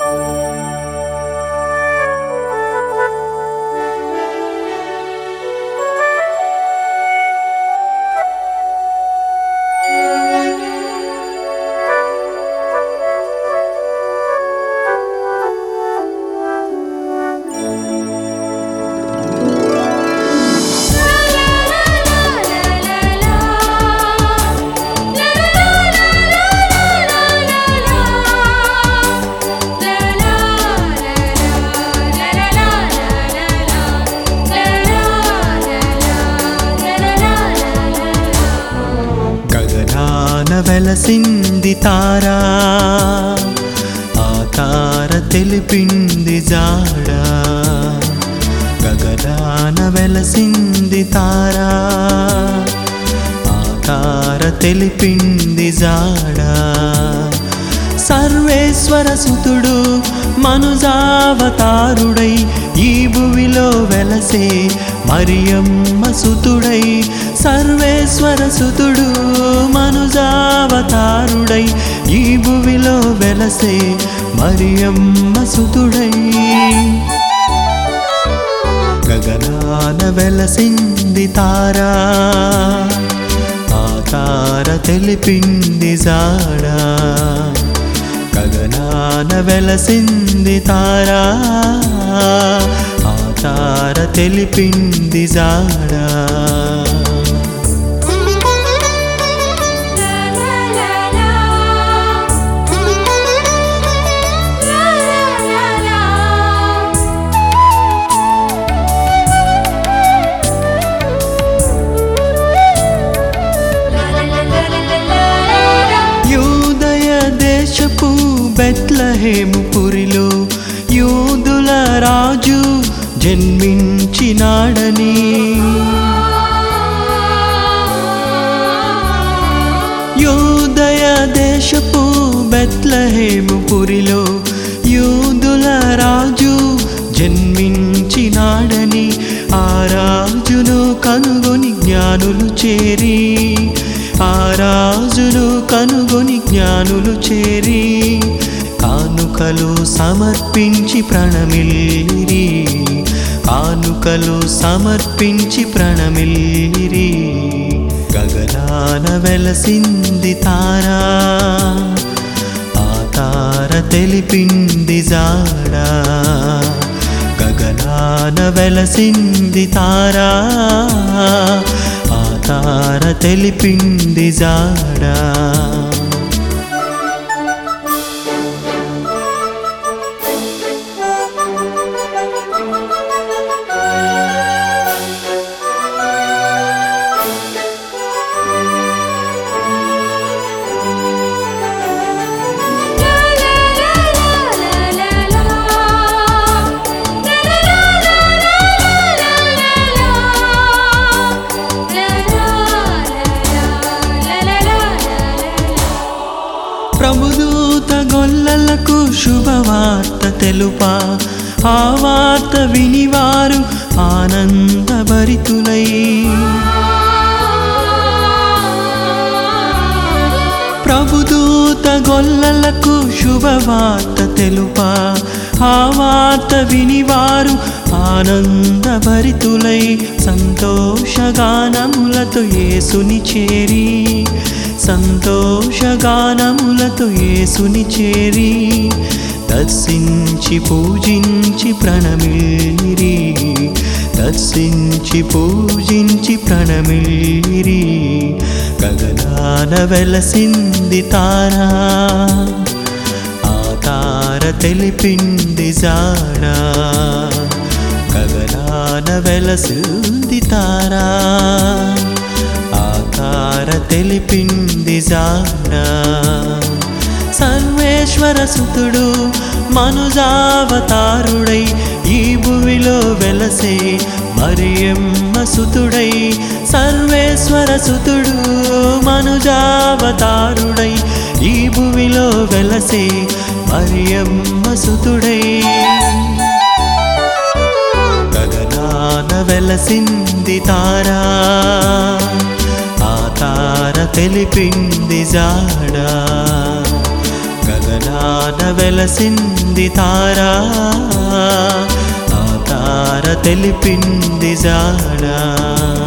వెలసింది తారా ఆ తార తెలిపింది జాడా గగనాన వెలసింది తారా ఆ తార తెలిపింది జాడా సర్వేశ్వర సుతుడు మనుజావతారుడై ఈ భువిలో వెలసే మరియమ్మ సుతుడై సర్వేశ్వర సుతుడు మనుజావతారుడై ఈ భువిలో వెలసే మరియమ్మ సుతుడై గగనాన వెలసింది తారా ఆ తార తెలిపింది జాడా గగనాన వెలసింది తారా ఆ తార తెలిపింది జాడా బెత్లెహేము పురిలో యూదుల రాజు జన్మించినాడని యూదయ దేశపు బెత్లెహేము పురిలో యూదుల రాజు జన్మించినాడని ఆ రాజును కనుగొని జ్ఞానులు చేరి ఆ రాజును కనుగొని జ్ఞానులు చేరి కానుకలు సమర్పించి ప్రణమిల్లిరి కానుకలు సమర్పించి ప్రణమిల్లిరి గగనాన వెలసింది తారా ఆ తార తెలిపింది జాడా గగనాన వెలసింది తారా ఆ తార తెలిపింది జాడా ప్రభుదూత గొల్లలకు శుభవార్త తెలుపా ఆ వార్త వినివారు ఆనందభరితులై ప్రభుదూత గొల్లలకు శుభవార్త తెలుపా ఆ వార్త వినివారు ఆనందభరితులై సంతోషగానములతో యేసుని చేరి సంతోషగానములతో యేసుని చేరి దర్శించి పూజించి ప్రణమిల్లిరి దర్శించి పూజించి ప్రణమిల్లిరి గగనాన వెలసింది తారా ఆ తార తెలిపింది జాడా గగనాన వెలసింది తారా ఆ తార తెలిపింది జాడా సర్వేశ్వర సుతుడు మనుజావతారుడై ఈ భువిలో వెలసే మరియమ్మ సుతుడై సర్వేశ్వర సుతుడు మనుజావతారుడై ఈ భువిలో వెలసే మరియమ్మ సుతుడై గగనాన వెలసింది తారా ఆ తార తెలిపింది జాడా గగనాన వెలసింది తారా, ఆ తార తెలిపింది జాడా.